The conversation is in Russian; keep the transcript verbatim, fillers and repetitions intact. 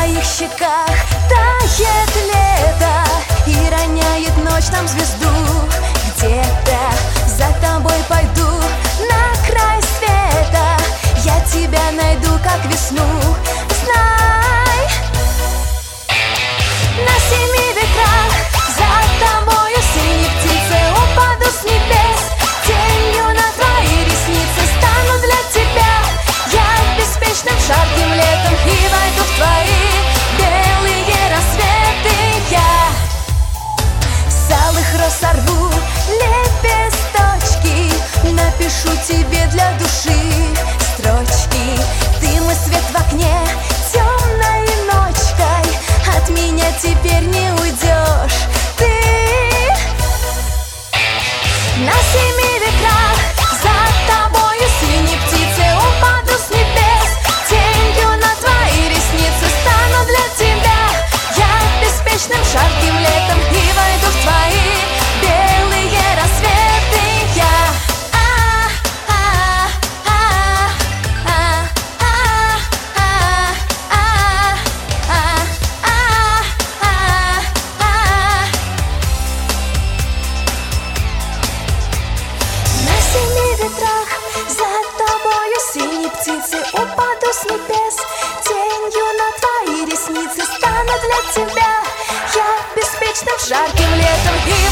твоих щеках тает лето и роняет ночь нам звезду. Где-то за тобой пойду на край света, я тебя найду, как весну. Знай, на семи ветрах за тобою синей птицей упаду с небес. Тенью на твои ресницы стану для тебя я беспечным жарким летом и войду в твои белые рассветы. Я с алых роз сорву лепесточки, напишу тебе для души строчки. Ты мой свет в окне темной ночкой, от меня теперь не уйдешь ты. На семи ветрах за тобою синей птицей упаду с небес. Тенью на твои ресницы стану для тебя я беспечным жарким летом и войду в твои белые рассветы. Я за тобою синей птицей упаду с небес. Тенью на твои ресницы стану для тебя я беспечным жарким летом и